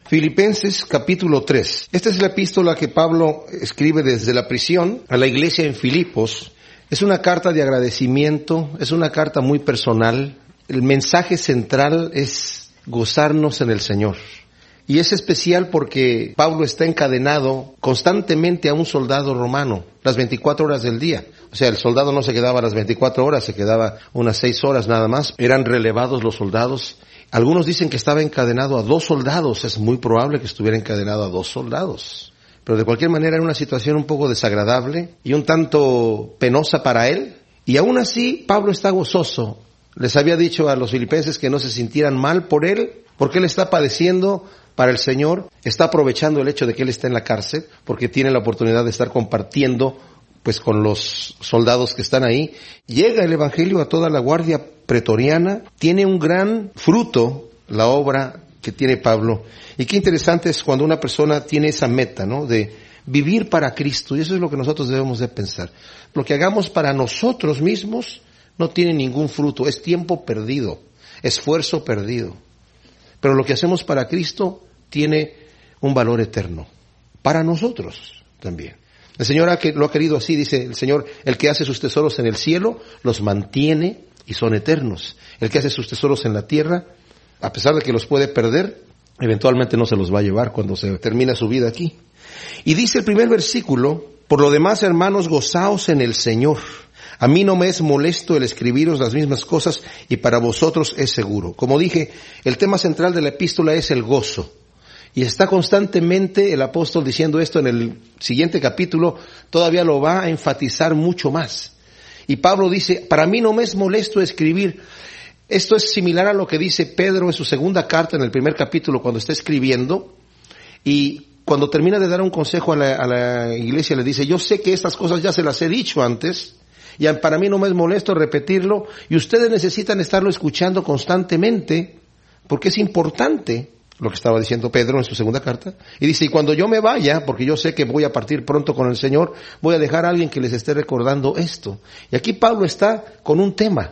Filipenses capítulo 3. Esta es la epístola que Pablo escribe desde la prisión a la iglesia en Filipos. Es una carta de agradecimiento, es una carta muy personal. El mensaje central es gozarnos en el Señor. Y es especial porque Pablo está encadenado constantemente a un soldado romano, las 24 horas del día. O sea, el soldado no se quedaba las 24 horas, se quedaba unas 6 horas nada más. Eran relevados los soldados. Algunos dicen que estaba encadenado a 2 soldados. Es muy probable que estuviera encadenado a 2 soldados. Pero de cualquier manera era una situación un poco desagradable y un tanto penosa para él. Y aún así, Pablo está gozoso. Les había dicho a los filipenses que no se sintieran mal por él, porque él está padeciendo para el Señor, está aprovechando el hecho de que él está en la cárcel, porque tiene la oportunidad de estar compartiendo pues con los soldados que están ahí. Llega el evangelio a toda la guardia pretoriana, tiene un gran fruto la obra que tiene Pablo. Y qué interesante es cuando una persona tiene esa meta, ¿no? De vivir para Cristo, y eso es lo que nosotros debemos de pensar. Lo que hagamos para nosotros mismos no tiene ningún fruto, es tiempo perdido, esfuerzo perdido. Pero lo que hacemos para Cristo tiene un valor eterno, para nosotros también. El Señor lo ha querido así, dice el Señor, el que hace sus tesoros en el cielo, los mantiene y son eternos. El que hace sus tesoros en la tierra, a pesar de que los puede perder, eventualmente no se los va a llevar cuando se termina su vida aquí. Y dice el primer versículo, por lo demás, hermanos, gozaos en el Señor. A mí no me es molesto el escribiros las mismas cosas y para vosotros es seguro. Como dije, el tema central de la epístola es el gozo. Y está constantemente el apóstol diciendo esto en el siguiente capítulo, todavía lo va a enfatizar mucho más. Y Pablo dice, para mí no me es molesto escribir. Esto es similar a lo que dice Pedro en su segunda carta, en el primer capítulo, cuando está escribiendo. Y cuando termina de dar un consejo a la iglesia, le dice, yo sé que estas cosas ya se las he dicho antes, y para mí no me es molesto repetirlo, y ustedes necesitan estarlo escuchando constantemente, porque es importante lo que estaba diciendo Pedro en su segunda carta. Y dice, y cuando yo me vaya, porque yo sé que voy a partir pronto con el Señor, voy a dejar a alguien que les esté recordando esto. Y aquí Pablo está con un tema.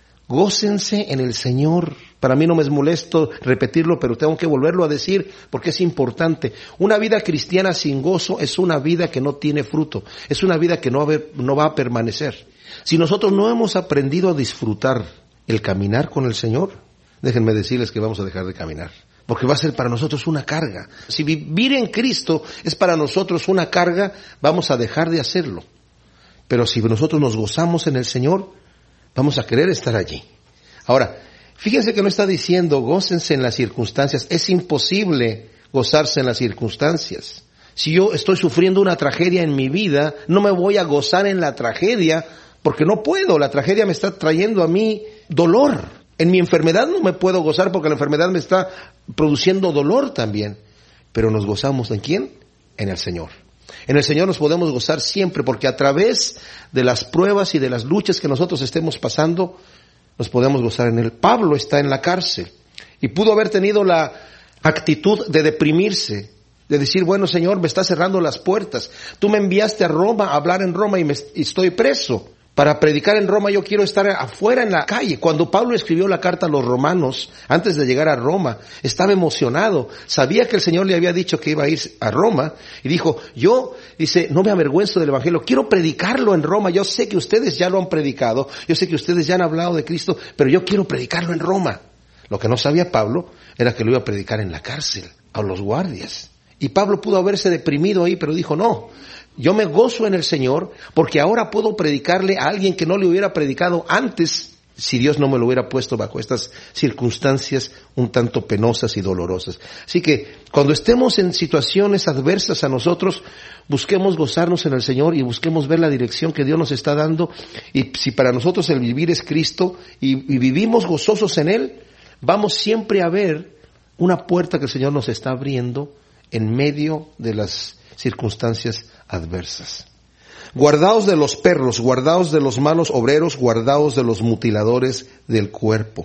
Gócense en el Señor. Para mí no me es molesto repetirlo, pero tengo que volverlo a decir porque es importante. Una vida cristiana sin gozo es una vida que no tiene fruto. Es una vida que no va a permanecer. Si nosotros no hemos aprendido a disfrutar el caminar con el Señor, déjenme decirles que vamos a dejar de caminar. Porque va a ser para nosotros una carga. Si vivir en Cristo es para nosotros una carga, vamos a dejar de hacerlo. Pero si nosotros nos gozamos en el Señor, vamos a querer estar allí. Ahora, fíjense que no está diciendo gócense en las circunstancias. Es imposible gozarse en las circunstancias. Si yo estoy sufriendo una tragedia en mi vida, no me voy a gozar en la tragedia porque no puedo. La tragedia me está trayendo a mí dolor. En mi enfermedad no me puedo gozar porque la enfermedad me está produciendo dolor también. Pero nos gozamos ¿en quién? En el Señor. En el Señor nos podemos gozar siempre porque a través de las pruebas y de las luchas que nosotros estemos pasando, nos podemos gozar en Él. Pablo está en la cárcel y pudo haber tenido la actitud de deprimirse, de decir, bueno, Señor, me está cerrando las puertas. Tú me enviaste a Roma a hablar en Roma y estoy preso. Para predicar en Roma yo quiero estar afuera en la calle. Cuando Pablo escribió la carta a los romanos, antes de llegar a Roma, estaba emocionado. Sabía que el Señor le había dicho que iba a ir a Roma. Y dijo, dice, no me avergüenzo del Evangelio. Quiero predicarlo en Roma. Yo sé que ustedes ya lo han predicado. Yo sé que ustedes ya han hablado de Cristo. Pero yo quiero predicarlo en Roma. Lo que no sabía Pablo era que lo iba a predicar en la cárcel, a los guardias. Y Pablo pudo haberse deprimido ahí, pero dijo, no. Yo me gozo en el Señor porque ahora puedo predicarle a alguien que no le hubiera predicado antes si Dios no me lo hubiera puesto bajo estas circunstancias un tanto penosas y dolorosas. Así que cuando estemos en situaciones adversas a nosotros, busquemos gozarnos en el Señor y busquemos ver la dirección que Dios nos está dando. Y si para nosotros el vivir es Cristo y vivimos gozosos en Él, vamos siempre a ver una puerta que el Señor nos está abriendo en medio de las circunstancias adversas. Guardaos de los perros, guardaos de los malos obreros, guardaos de los mutiladores del cuerpo.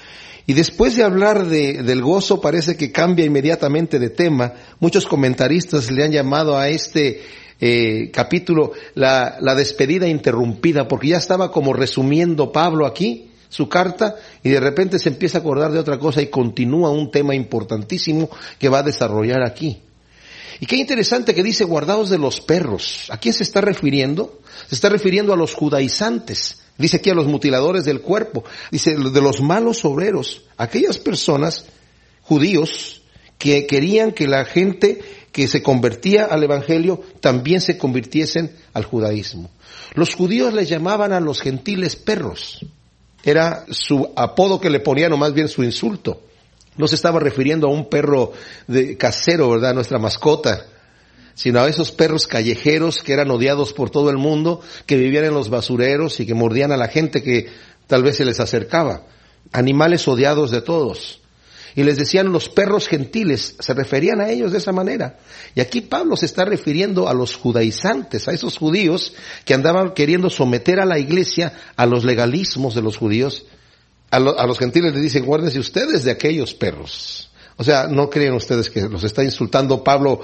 Y después de hablar del gozo, parece que cambia inmediatamente de tema. Muchos comentaristas le han llamado a este capítulo la despedida interrumpida, porque ya estaba como resumiendo Pablo aquí su carta y de repente se empieza a acordar de otra cosa y continúa un tema importantísimo que va a desarrollar aquí. Y qué interesante que dice guardaos de los perros. ¿A quién se está refiriendo? Se está refiriendo a los judaizantes. Dice aquí a los mutiladores del cuerpo. Dice de los malos obreros. Aquellas personas, judíos, que querían que la gente que se convertía al evangelio también se convirtiesen al judaísmo. Los judíos les llamaban a los gentiles perros. Era su apodo que le ponían, o más bien su insulto. No se estaba refiriendo a un perro casero, ¿verdad? Nuestra mascota, sino a esos perros callejeros que eran odiados por todo el mundo, que vivían en los basureros y que mordían a la gente que tal vez se les acercaba. Animales odiados de todos. Y les decían los perros gentiles, se referían a ellos de esa manera. Y aquí Pablo se está refiriendo a los judaizantes, a esos judíos que andaban queriendo someter a la iglesia a los legalismos de los judíos. A los gentiles les dicen, guárdense ustedes de aquellos perros. O sea, no creen ustedes que los está insultando Pablo.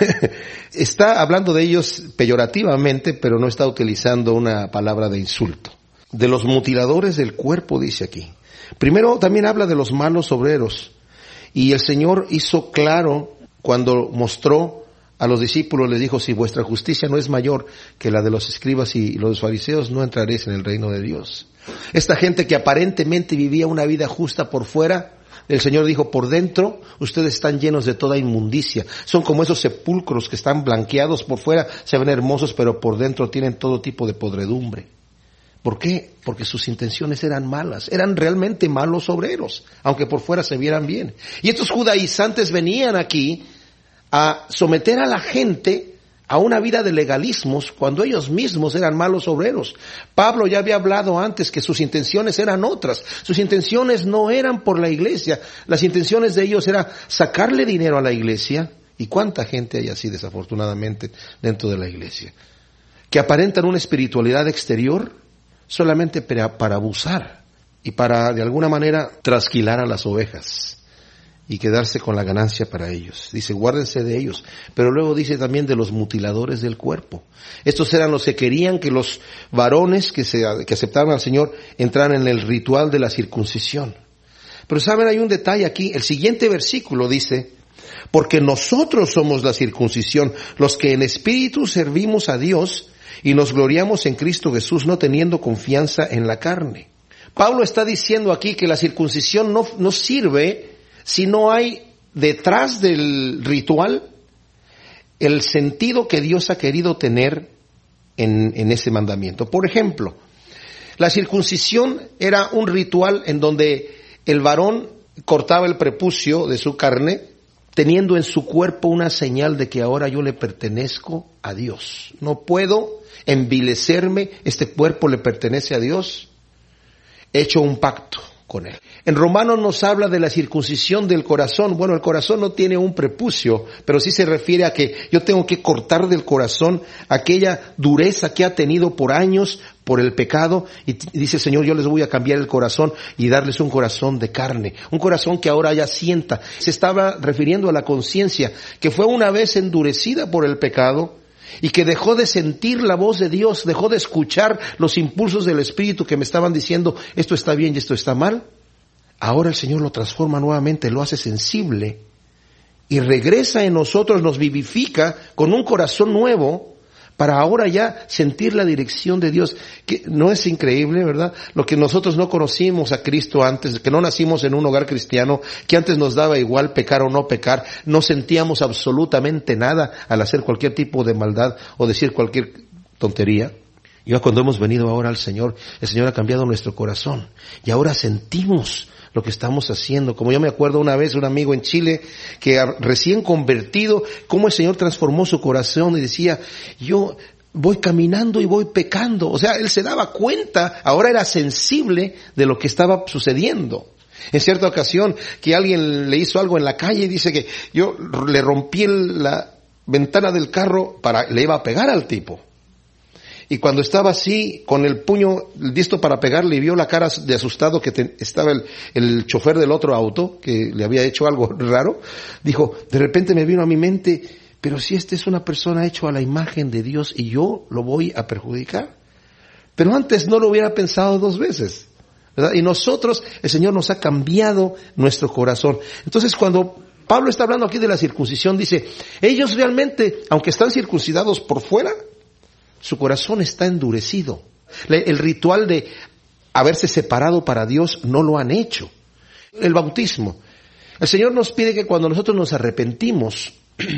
Está hablando de ellos peyorativamente, pero no está utilizando una palabra de insulto. De los mutiladores del cuerpo, dice aquí. Primero también habla de los malos obreros. Y el Señor hizo claro cuando mostró a los discípulos, les dijo, si vuestra justicia no es mayor que la de los escribas y los fariseos, no entraréis en el reino de Dios. Esta gente que aparentemente vivía una vida justa por fuera, el Señor dijo, por dentro ustedes están llenos de toda inmundicia. Son como esos sepulcros que están blanqueados por fuera, se ven hermosos, pero por dentro tienen todo tipo de podredumbre. ¿Por qué? Porque sus intenciones eran malas, eran realmente malos obreros, aunque por fuera se vieran bien. Y estos judaizantes venían aquí a someter a la gente a una vida de legalismos cuando ellos mismos eran malos obreros. Pablo ya había hablado antes que sus intenciones eran otras. Sus intenciones no eran por la iglesia, las intenciones de ellos era sacarle dinero a la iglesia. ¿Y cuánta gente hay así desafortunadamente dentro de la iglesia? Que aparentan una espiritualidad exterior solamente para abusar y para de alguna manera trasquilar a las ovejas y quedarse con la ganancia para ellos. Dice, guárdense de ellos. Pero luego dice también de los mutiladores del cuerpo. Estos eran los que querían que los varones que aceptaban al Señor entraran en el ritual de la circuncisión. Pero saben, hay un detalle aquí. El siguiente versículo dice, porque nosotros somos la circuncisión, los que en espíritu servimos a Dios y nos gloriamos en Cristo Jesús, no teniendo confianza en la carne. Pablo está diciendo aquí que la circuncisión no sirve si no hay detrás del ritual el sentido que Dios ha querido tener en ese mandamiento. Por ejemplo, la circuncisión era un ritual en donde el varón cortaba el prepucio de su carne, teniendo en su cuerpo una señal de que ahora yo le pertenezco a Dios. No puedo envilecerme, este cuerpo le pertenece a Dios. He hecho un pacto con él. En Romanos nos habla de la circuncisión del corazón. Bueno, el corazón no tiene un prepucio, pero sí se refiere a que yo tengo que cortar del corazón aquella dureza que ha tenido por años por el pecado, y dice el Señor, yo les voy a cambiar el corazón y darles un corazón de carne, un corazón que ahora ya sienta. Se estaba refiriendo a la conciencia que fue una vez endurecida por el pecado y que dejó de sentir la voz de Dios, dejó de escuchar los impulsos del Espíritu que me estaban diciendo esto está bien y esto está mal. Ahora el Señor lo transforma nuevamente, lo hace sensible y regresa en nosotros, nos vivifica con un corazón nuevo para ahora ya sentir la dirección de Dios. Que no es increíble, ¿verdad? Lo que nosotros no conocimos a Cristo antes, que no nacimos en un hogar cristiano, que antes nos daba igual pecar o no pecar, no sentíamos absolutamente nada al hacer cualquier tipo de maldad o decir cualquier tontería. Y cuando hemos venido ahora al Señor, el Señor ha cambiado nuestro corazón y ahora sentimos lo que estamos haciendo. Como yo me acuerdo una vez un amigo en Chile que recién convertido, cómo el Señor transformó su corazón y decía, yo voy caminando y voy pecando. O sea, él se daba cuenta, ahora era sensible de lo que estaba sucediendo. En cierta ocasión que alguien le hizo algo en la calle y dice que yo le rompí la ventana del carro le iba a pegar al tipo. Y cuando estaba así, con el puño listo para pegarle y vio la cara de asustado que estaba el chofer del otro auto, que le había hecho algo raro, dijo, de repente me vino a mi mente, pero si esta es una persona hecha a la imagen de Dios y yo lo voy a perjudicar. Pero antes no lo hubiera pensado dos veces. ¿verdad? Y nosotros, el Señor nos ha cambiado nuestro corazón. Entonces, cuando Pablo está hablando aquí de la circuncisión, dice, ellos realmente, aunque están circuncidados por fuera, su corazón está endurecido. El ritual de haberse separado para Dios no lo han hecho. El bautismo. El Señor nos pide que cuando nosotros nos arrepentimos,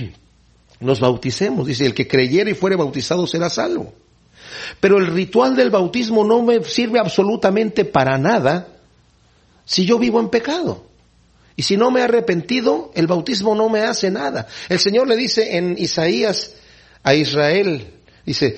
nos bauticemos. Dice, el que creyere y fuere bautizado será salvo. Pero el ritual del bautismo no me sirve absolutamente para nada si yo vivo en pecado. Y si no me he arrepentido, el bautismo no me hace nada. El Señor le dice en Isaías a Israel, dice,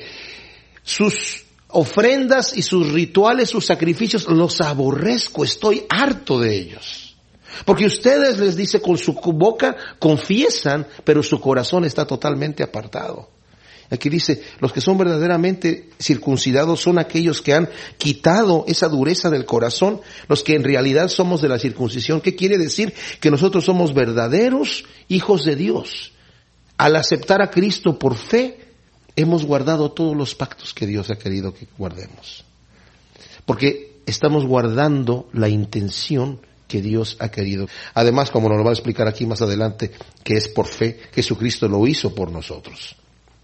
sus ofrendas y sus rituales, sus sacrificios, los aborrezco, estoy harto de ellos. Porque ustedes, les dice, con su boca confiesan, pero su corazón está totalmente apartado. Aquí dice, los que son verdaderamente circuncidados son aquellos que han quitado esa dureza del corazón, los que en realidad somos de la circuncisión. ¿Qué quiere decir? Que nosotros somos verdaderos hijos de Dios. Al aceptar a Cristo por fe, hemos guardado todos los pactos que Dios ha querido que guardemos. Porque estamos guardando la intención que Dios ha querido. Además, como nos lo va a explicar aquí más adelante, que es por fe, Jesucristo lo hizo por nosotros.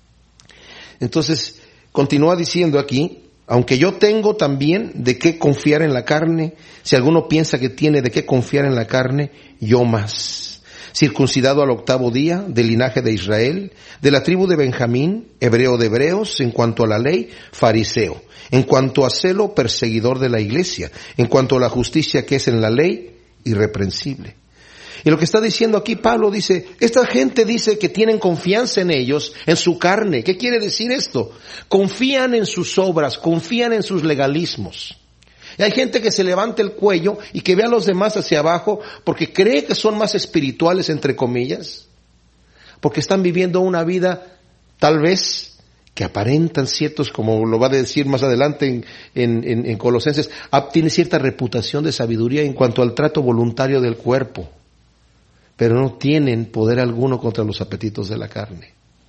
Entonces, continúa diciendo aquí, aunque yo tengo también de qué confiar en la carne, si alguno piensa que tiene de qué confiar en la carne, yo más. Circuncidado al 8º día, del linaje de Israel, de la tribu de Benjamín, hebreo de hebreos, en cuanto a la ley, fariseo, en cuanto a celo, perseguidor de la iglesia, en cuanto a la justicia que es en la ley, irreprensible. Y lo que está diciendo aquí Pablo dice, esta gente dice que tienen confianza en ellos, en su carne. ¿Qué quiere decir esto? Confían en sus obras, confían en sus legalismos. Y hay gente que se levanta el cuello y que ve a los demás hacia abajo porque cree que son más espirituales, entre comillas, porque están viviendo una vida tal vez que aparentan ciertos, como lo va a decir más adelante en Colosenses, tiene cierta reputación de sabiduría en cuanto al trato voluntario del cuerpo, pero no tienen poder alguno contra los apetitos de la carne.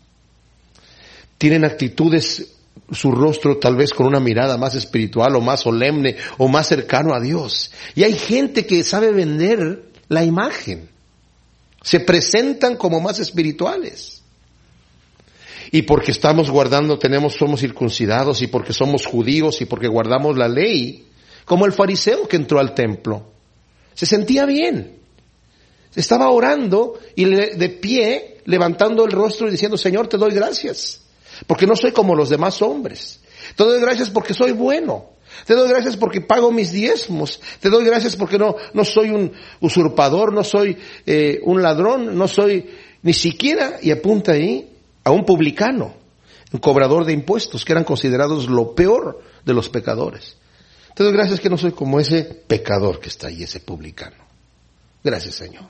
Tienen actitudes, su rostro tal vez con una mirada más espiritual o más solemne o más cercano a Dios. Y hay gente que sabe vender la imagen. Se presentan como más espirituales. Y porque estamos guardando, somos circuncidados y porque somos judíos y porque guardamos la ley, como el fariseo que entró al templo. Se sentía bien. Estaba orando y de pie, levantando el rostro y diciendo, Señor, te doy gracias, porque no soy como los demás hombres. Te doy gracias porque soy bueno. Te doy gracias porque pago mis diezmos. Te doy gracias porque no soy un usurpador, no soy un ladrón, no soy ni siquiera, y apunta ahí, a un publicano, un cobrador de impuestos, que eran considerados lo peor de los pecadores. Te doy gracias que no soy como ese pecador que está ahí, ese publicano. Gracias, Señor.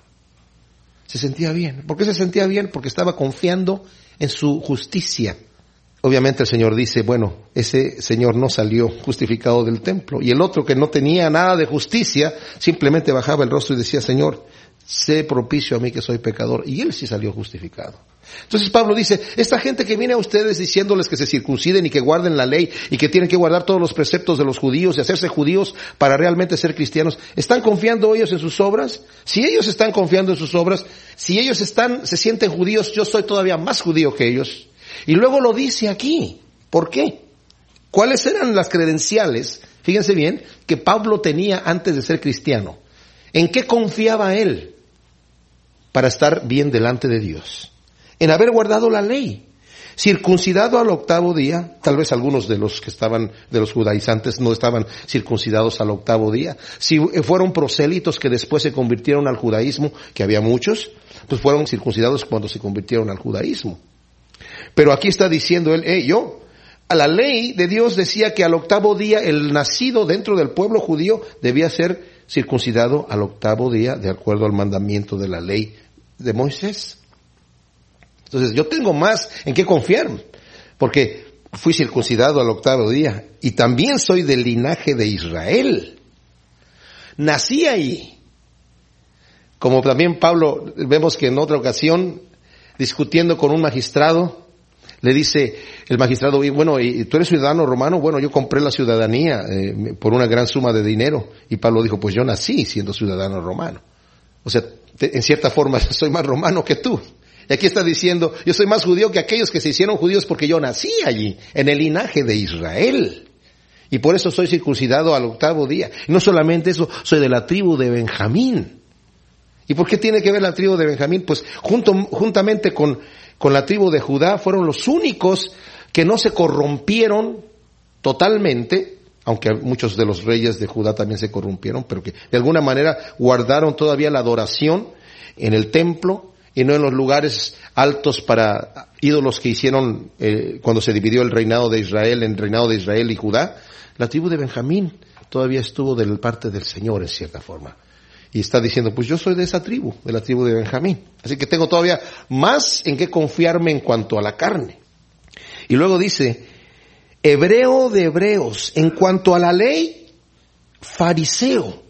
Se sentía bien. ¿Por qué se sentía bien? Porque estaba confiando en su justicia. Obviamente el Señor dice, bueno, ese señor no salió justificado del templo. Y el otro que no tenía nada de justicia, simplemente bajaba el rostro y decía, Señor, sé propicio a mí que soy pecador. Y él sí salió justificado. Entonces Pablo dice, esta gente que viene a ustedes diciéndoles que se circunciden y que guarden la ley y que tienen que guardar todos los preceptos de los judíos y hacerse judíos para realmente ser cristianos, ¿están confiando ellos en sus obras? Si ellos están confiando en sus obras, si ellos se sienten judíos, yo soy todavía más judío que ellos. Y luego lo dice aquí. ¿Por qué? ¿Cuáles eran las credenciales, fíjense bien, que Pablo tenía antes de ser cristiano? ¿En qué confiaba él para estar bien delante de Dios? En haber guardado la ley, circuncidado al 8º día. Tal vez algunos de los que estaban, de los judaizantes, no estaban circuncidados al 8º día. Si fueron prosélitos que después se convirtieron al judaísmo, que había muchos, pues fueron circuncidados cuando se convirtieron al judaísmo. Pero aquí está diciendo él, a la ley de Dios decía que al 8º día el nacido dentro del pueblo judío debía ser circuncidado al 8º día, de acuerdo al mandamiento de la ley de Moisés. Entonces yo tengo más en qué confiar, porque fui circuncidado al 8º día y también soy del linaje de Israel. Nací ahí. Como también Pablo, vemos que en otra ocasión, discutiendo con un magistrado, Le dice el magistrado, bueno, ¿y tú eres ciudadano romano? Bueno, yo compré la ciudadanía por una gran suma de dinero. Y Pablo dijo, pues yo nací siendo ciudadano romano. O sea, en cierta forma soy más romano que tú. Y aquí está diciendo, yo soy más judío que aquellos que se hicieron judíos porque yo nací allí, en el linaje de Israel. Y por eso soy circuncidado al 8º día. Y no solamente eso, soy de la tribu de Benjamín. ¿Y por qué tiene que ver la tribu de Benjamín? Pues juntamente con la tribu de Judá fueron los únicos que no se corrompieron totalmente, aunque muchos de los reyes de Judá también se corrompieron, pero que de alguna manera guardaron todavía la adoración en el templo y no en los lugares altos para ídolos que hicieron cuando se dividió el reinado de Israel en reinado de Israel y Judá. La tribu de Benjamín todavía estuvo de parte del Señor en cierta forma. Y está diciendo, pues yo soy de esa tribu, de la tribu de Benjamín. Así que tengo todavía más en qué confiarme en cuanto a la carne. Y luego dice, hebreo de hebreos, en cuanto a la ley, fariseo.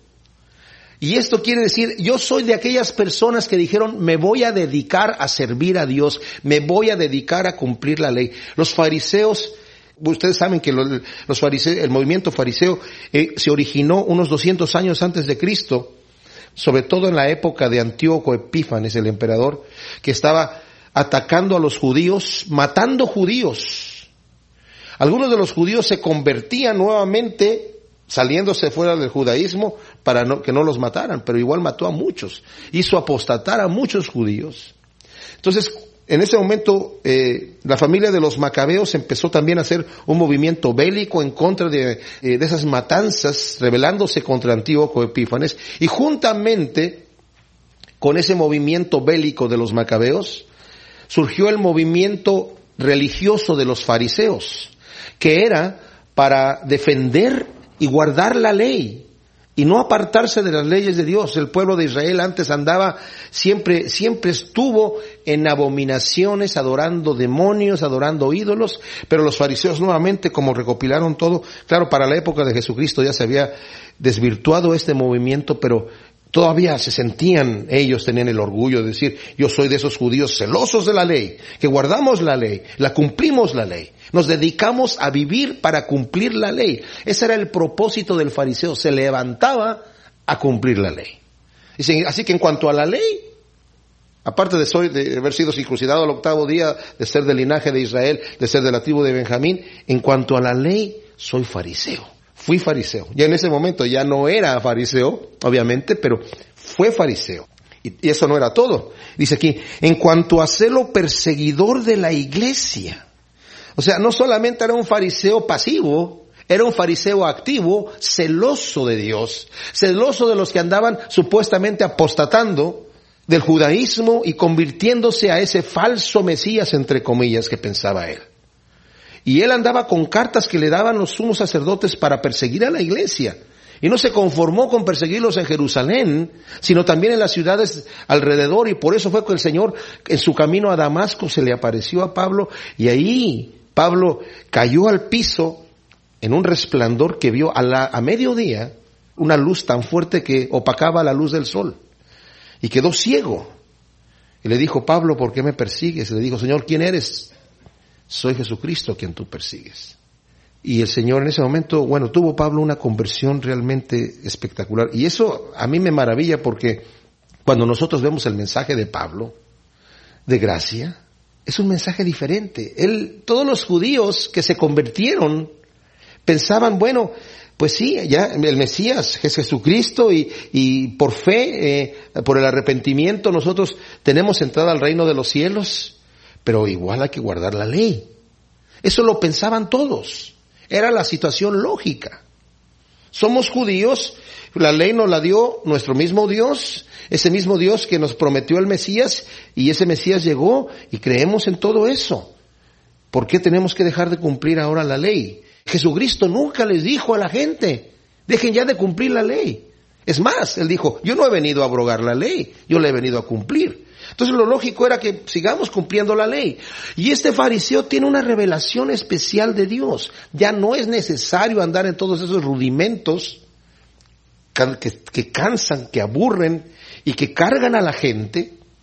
Y esto quiere decir, yo soy de aquellas personas que dijeron, me voy a dedicar a servir a Dios, me voy a dedicar a cumplir la ley. Los fariseos, ustedes saben que los fariseos, el movimiento fariseo se originó unos 200 años antes de Cristo, sobre todo en la época de Antíoco Epífanes, el emperador, que estaba atacando a los judíos, matando judíos. Algunos de los judíos se convertían nuevamente, saliéndose fuera del judaísmo, para que no los mataran, pero igual mató a muchos, hizo apostatar a muchos judíos. Entonces, en ese momento, la familia de los macabeos empezó también a hacer un movimiento bélico en contra de esas matanzas, rebelándose contra Antíoco Epífanes, y juntamente con ese movimiento bélico de los macabeos, surgió el movimiento religioso de los fariseos, que era para defender y guardar la ley, y no apartarse de las leyes de Dios. El pueblo de Israel antes andaba, siempre estuvo en abominaciones, adorando demonios, adorando ídolos, pero los fariseos nuevamente, como recopilaron todo, claro, para la época de Jesucristo ya se había desvirtuado este movimiento, pero todavía se sentían, ellos tenían el orgullo de decir, yo soy de esos judíos celosos de la ley, que guardamos la ley, la cumplimos la ley, nos dedicamos a vivir para cumplir la ley. Ese era el propósito del fariseo, se levantaba a cumplir la ley. Así que en cuanto a la ley, aparte de haber sido circuncidado al 8º día, de ser del linaje de Israel, de ser de la tribu de Benjamín, en cuanto a la ley, soy fariseo. Fui fariseo. Ya en ese momento ya no era fariseo, obviamente, pero fue fariseo. Y eso no era todo. Dice aquí, en cuanto a celo perseguidor de la iglesia. O sea, no solamente era un fariseo pasivo, era un fariseo activo, celoso de Dios, celoso de los que andaban supuestamente apostatando del judaísmo y convirtiéndose a ese falso Mesías, entre comillas, que pensaba él. Y él andaba con cartas que le daban los sumos sacerdotes para perseguir a la iglesia. Y no se conformó con perseguirlos en Jerusalén, sino también en las ciudades alrededor. Y por eso fue que el Señor, en su camino a Damasco, se le apareció a Pablo. Y ahí Pablo cayó al piso en un resplandor que vio a mediodía, una luz tan fuerte que opacaba la luz del sol. Y quedó ciego. Y le dijo, Pablo, ¿por qué me persigues? Y le dijo, Señor, ¿quién eres? Soy Jesucristo a quien tú persigues. Y el Señor en ese momento, tuvo Pablo una conversión realmente espectacular. Y eso a mí me maravilla porque cuando nosotros vemos el mensaje de Pablo, de gracia, es un mensaje diferente. Todos los judíos que se convirtieron pensaban, pues sí, ya el Mesías es Jesucristo y por fe, por el arrepentimiento nosotros tenemos entrada al reino de los cielos. Pero igual hay que guardar la ley. Eso lo pensaban todos. Era la situación lógica. Somos judíos, la ley nos la dio nuestro mismo Dios, ese mismo Dios que nos prometió el Mesías, y ese Mesías llegó y creemos en todo eso. ¿Por qué tenemos que dejar de cumplir ahora la ley? Jesucristo nunca les dijo a la gente, dejen ya de cumplir la ley. Es más, Él dijo, yo no he venido a abrogar la ley, yo la he venido a cumplir. Entonces lo lógico era que sigamos cumpliendo la ley. Y este fariseo tiene una revelación especial de Dios. Ya no es necesario andar en todos esos rudimentos que cansan, que aburren y que cargan a la gente.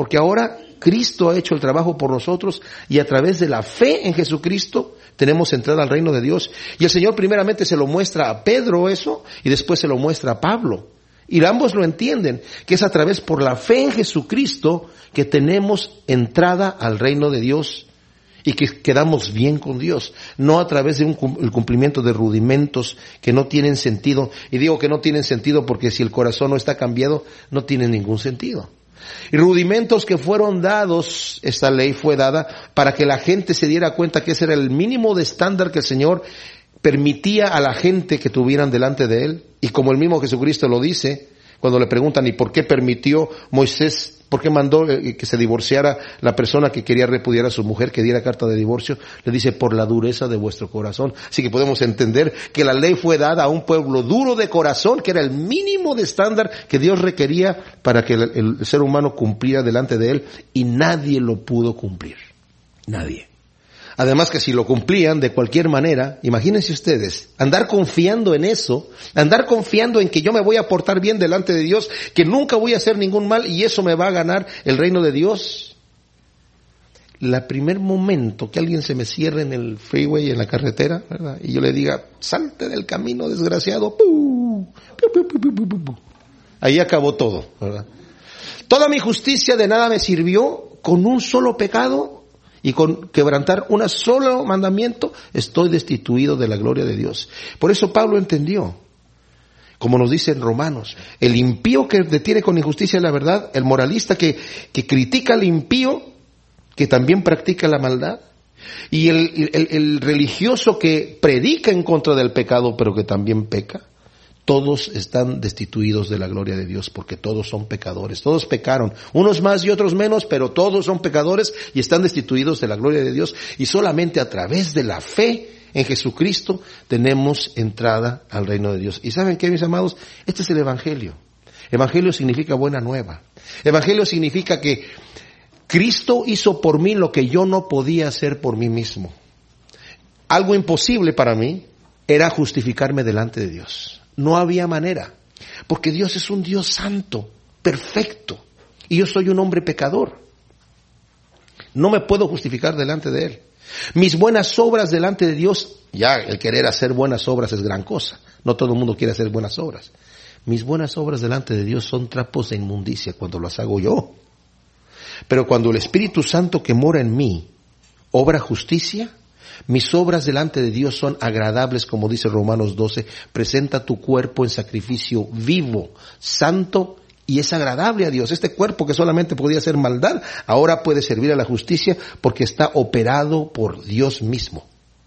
Porque ahora Cristo ha hecho el trabajo por nosotros y a través de la fe en Jesucristo tenemos entrada al reino de Dios. Y el Señor primeramente se lo muestra a Pedro eso y después se lo muestra a Pablo. Y ambos lo entienden, que es a través por la fe en Jesucristo que tenemos entrada al reino de Dios y que quedamos bien con Dios, no a través de el cumplimiento de rudimentos que no tienen sentido. Y digo que no tienen sentido porque si el corazón no está cambiado, no tiene ningún sentido. Y rudimentos que fueron dados, esta ley fue dada para que la gente se diera cuenta que ese era el mínimo de estándar que el Señor permitía a la gente que tuvieran delante de Él. Y como el mismo Jesucristo lo dice, cuando le preguntan ¿y por qué permitió Moisés, por qué mandó que se divorciara la persona que quería repudiar a su mujer, que diera carta de divorcio? Le dice, por la dureza de vuestro corazón. Así que podemos entender que la ley fue dada a un pueblo duro de corazón, que era el mínimo de estándar que Dios requería para que el ser humano cumpliera delante de Él, y nadie lo pudo cumplir. Nadie. Además que si lo cumplían de cualquier manera, imagínense ustedes, andar confiando en eso, andar confiando en que yo me voy a portar bien delante de Dios, que nunca voy a hacer ningún mal y eso me va a ganar el reino de Dios. El primer momento que alguien se me cierre en el freeway, en la carretera, ¿verdad?, y yo le diga, salte del camino, desgraciado, ahí acabó todo, ¿verdad? Toda mi justicia de nada me sirvió con un solo pecado. Y con quebrantar un solo mandamiento, estoy destituido de la gloria de Dios. Por eso Pablo entendió, como nos dice en Romanos, el impío que detiene con injusticia la verdad, el moralista que critica al impío, que también practica la maldad, y el religioso que predica en contra del pecado, pero que también peca. Todos están destituidos de la gloria de Dios porque todos son pecadores, todos pecaron, unos más y otros menos, pero todos son pecadores y están destituidos de la gloria de Dios, y solamente a través de la fe en Jesucristo tenemos entrada al reino de Dios. ¿Y saben qué, mis amados? Este es el Evangelio. Evangelio significa buena nueva. Evangelio significa que Cristo hizo por mí lo que yo no podía hacer por mí mismo. Algo imposible para mí era justificarme delante de Dios. No había manera, porque Dios es un Dios santo, perfecto, y yo soy un hombre pecador. No me puedo justificar delante de Él. Mis buenas obras delante de Dios, ya el querer hacer buenas obras es gran cosa. No todo el mundo quiere hacer buenas obras. Mis buenas obras delante de Dios son trapos de inmundicia cuando las hago yo. Pero cuando el Espíritu Santo que mora en mí obra justicia, mis obras delante de Dios son agradables, como dice Romanos 12, presenta tu cuerpo en sacrificio vivo, santo, y es agradable a Dios. Este cuerpo que solamente podía hacer maldad, ahora puede servir a la justicia porque está operado por Dios mismo.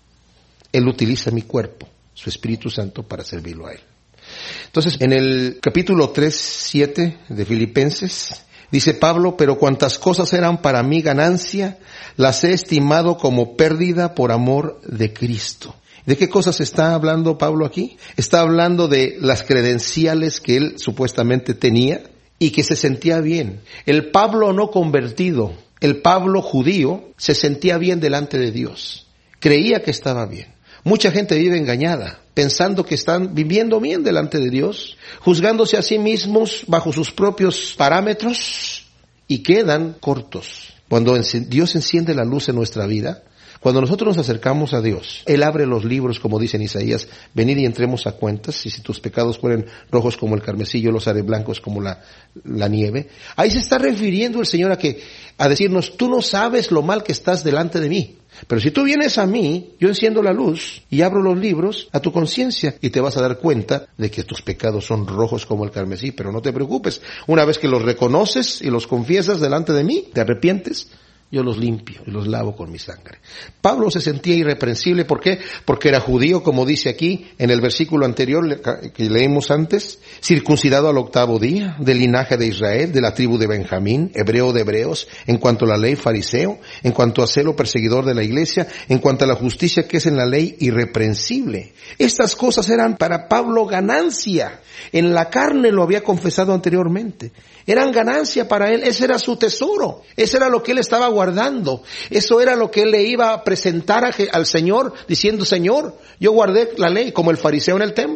Él utiliza mi cuerpo, su Espíritu Santo, para servirlo a Él. Entonces, en el capítulo 3:7 de Filipenses, dice Pablo, pero cuantas cosas eran para mí ganancia, las he estimado como pérdida por amor de Cristo. ¿De qué cosas está hablando Pablo aquí? Está hablando de las credenciales que él supuestamente tenía y que se sentía bien. El Pablo no convertido, el Pablo judío, se sentía bien delante de Dios. Creía que estaba bien. Mucha gente vive engañada, pensando que están viviendo bien delante de Dios, juzgándose a sí mismos bajo sus propios parámetros, y quedan cortos. Cuando Dios enciende la luz en nuestra vida, cuando nosotros nos acercamos a Dios, Él abre los libros, como dice en Isaías, venid y entremos a cuentas, y si tus pecados fueren rojos como el carmesí, yo los haré blancos como la nieve. Ahí se está refiriendo el Señor a decirnos, tú no sabes lo mal que estás delante de mí. Pero si tú vienes a mí, yo enciendo la luz y abro los libros a tu conciencia y te vas a dar cuenta de que tus pecados son rojos como el carmesí. Pero no te preocupes, una vez que los reconoces y los confiesas delante de mí, te arrepientes, yo los limpio y los lavo con mi sangre. Pablo se sentía irreprensible. ¿Por qué? Porque era judío, como dice aquí en el versículo anterior que leímos antes, circuncidado al 8º día, del linaje de Israel, de la tribu de Benjamín, hebreo de hebreos, en cuanto a la ley fariseo, en cuanto a celo perseguidor de la iglesia, en cuanto a la justicia que es en la ley irreprensible. Estas cosas eran para Pablo ganancia. En la carne lo había confesado anteriormente. Eran ganancia para él, ese era su tesoro, ese era lo que él estaba guardando, eso era lo que él le iba a presentar al Señor, diciendo, Señor, yo guardé la ley como el fariseo en el templo.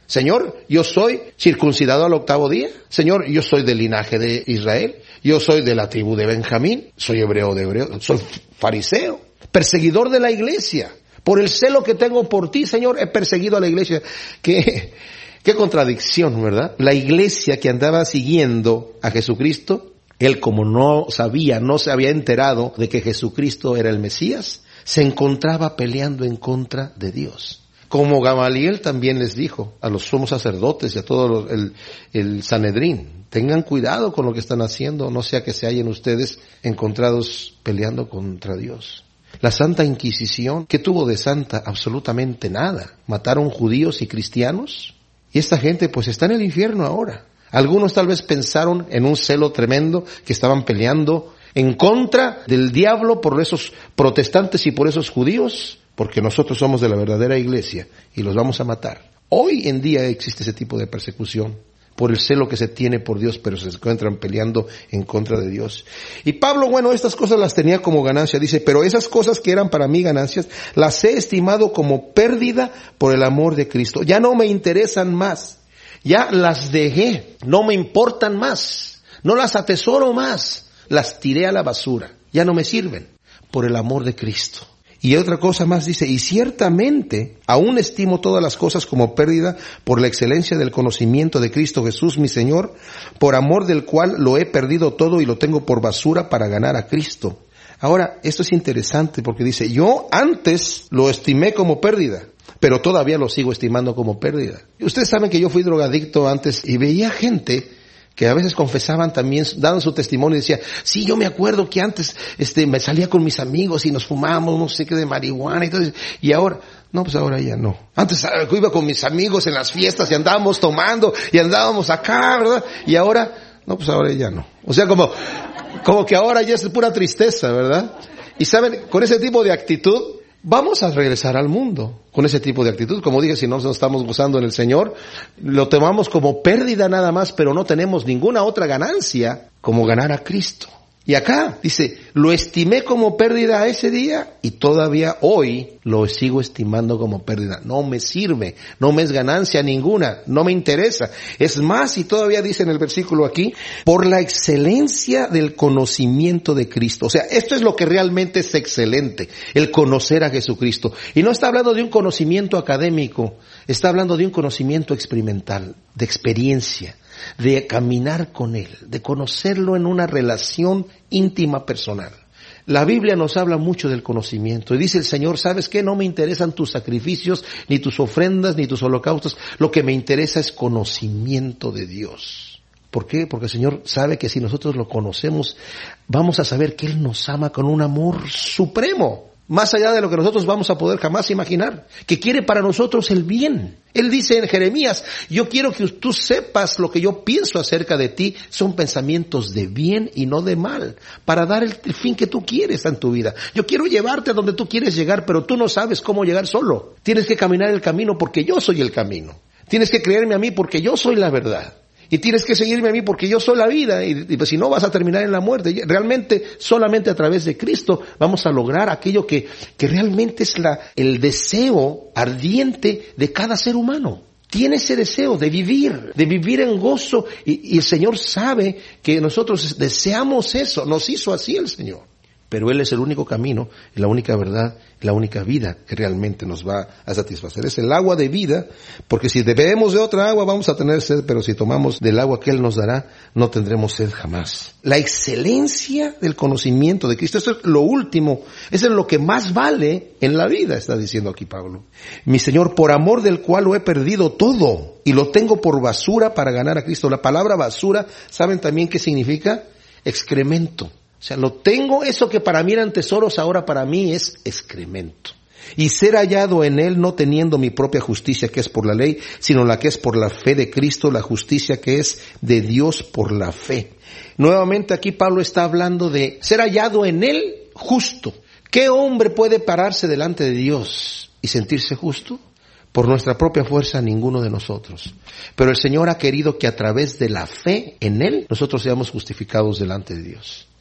Señor, yo soy circuncidado al 8º día. Señor, yo soy del linaje de Israel. Yo soy de la tribu de Benjamín. Soy hebreo de hebreo. Soy fariseo. Perseguidor de la iglesia. Por el celo que tengo por ti, Señor, he perseguido a la iglesia. Qué contradicción, ¿verdad? La iglesia que andaba siguiendo a Jesucristo, él como no se había enterado de que Jesucristo era el Mesías, se encontraba peleando en contra de Dios. Como Gamaliel también les dijo a los sumos sacerdotes y a todo el Sanedrín, tengan cuidado con lo que están haciendo, no sea que se hallen ustedes encontrados peleando contra Dios. La Santa Inquisición, ¿qué tuvo de santa? Absolutamente nada. Mataron judíos y cristianos y esta gente pues está en el infierno ahora. Algunos tal vez pensaron en un celo tremendo que estaban peleando en contra del diablo por esos protestantes y por esos judíos, porque nosotros somos de la verdadera iglesia y los vamos a matar. Hoy en día existe ese tipo de persecución por el celo que se tiene por Dios, pero se encuentran peleando en contra de Dios. Y Pablo, bueno, estas cosas las tenía como ganancia. Dice, pero esas cosas que eran para mí ganancias, las he estimado como pérdida por el amor de Cristo. Ya no me interesan más. Ya las dejé. No me importan más. No las atesoro más. Las tiré a la basura. Ya no me sirven por el amor de Cristo. Y otra cosa más dice, y ciertamente aún estimo todas las cosas como pérdida por la excelencia del conocimiento de Cristo Jesús mi Señor, por amor del cual lo he perdido todo y lo tengo por basura para ganar a Cristo. Ahora, esto es interesante porque dice, yo antes lo estimé como pérdida, pero todavía lo sigo estimando como pérdida. Y ustedes saben que yo fui drogadicto antes y veía gente que a veces confesaban también, daban su testimonio y decía, sí, yo me acuerdo que antes me salía con mis amigos y nos fumábamos no sé qué de marihuana y todo eso, y ahora, no, pues ahora ya no. Antes iba con mis amigos en las fiestas y andábamos tomando y andábamos acá, ¿verdad? Y ahora, no, pues ahora ya no. O sea, como que ahora ya es pura tristeza, ¿verdad? Y saben, con ese tipo de actitud, vamos a regresar al mundo con ese tipo de actitud. Como dije, si no nos estamos gozando en el Señor, lo tomamos como pérdida nada más, pero no tenemos ninguna otra ganancia como ganar a Cristo. Y acá dice, lo estimé como pérdida ese día y todavía hoy lo sigo estimando como pérdida. No me sirve, no me es ganancia ninguna, no me interesa. Es más, y todavía dice en el versículo aquí, por la excelencia del conocimiento de Cristo. O sea, esto es lo que realmente es excelente, el conocer a Jesucristo. Y no está hablando de un conocimiento académico, está hablando de un conocimiento experimental, de experiencia, de caminar con Él, de conocerlo en una relación íntima personal. La Biblia nos habla mucho del conocimiento y dice el Señor, ¿sabes qué? No me interesan tus sacrificios, ni tus ofrendas, ni tus holocaustos. Lo que me interesa es conocimiento de Dios. ¿Por qué? Porque el Señor sabe que si nosotros lo conocemos, vamos a saber que Él nos ama con un amor supremo. Más allá de lo que nosotros vamos a poder jamás imaginar, que quiere para nosotros el bien. Él dice en Jeremías, yo quiero que tú sepas lo que yo pienso acerca de ti, son pensamientos de bien y no de mal, para dar el fin que tú quieres en tu vida. Yo quiero llevarte a donde tú quieres llegar, pero tú no sabes cómo llegar solo. Tienes que caminar el camino porque yo soy el camino. Tienes que creerme a mí porque yo soy la verdad. Y tienes que seguirme a mí porque yo soy la vida y pues si no vas a terminar en la muerte. Realmente solamente a través de Cristo vamos a lograr aquello que realmente es el deseo ardiente de cada ser humano. Tiene ese deseo de vivir en gozo y el Señor sabe que nosotros deseamos eso, nos hizo así el Señor. Pero Él es el único camino, la única verdad, la única vida que realmente nos va a satisfacer. Es el agua de vida, porque si bebemos de otra agua vamos a tener sed, pero si tomamos del agua que Él nos dará, no tendremos sed jamás. La excelencia del conocimiento de Cristo, esto es lo último, eso es lo que más vale en la vida, está diciendo aquí Pablo. Mi Señor, por amor del cual lo he perdido todo y lo tengo por basura para ganar a Cristo. La palabra basura, ¿saben también qué significa? Excremento. O sea, lo tengo, eso que para mí eran tesoros, ahora para mí es excremento. Y ser hallado en Él no teniendo mi propia justicia que es por la ley, sino la que es por la fe de Cristo, la justicia que es de Dios por la fe. Nuevamente aquí Pablo está hablando de ser hallado en Él justo. ¿Qué hombre puede pararse delante de Dios y sentirse justo? Por nuestra propia fuerza, ninguno de nosotros. Pero el Señor ha querido que a través de la fe en Él, nosotros seamos justificados delante de Dios.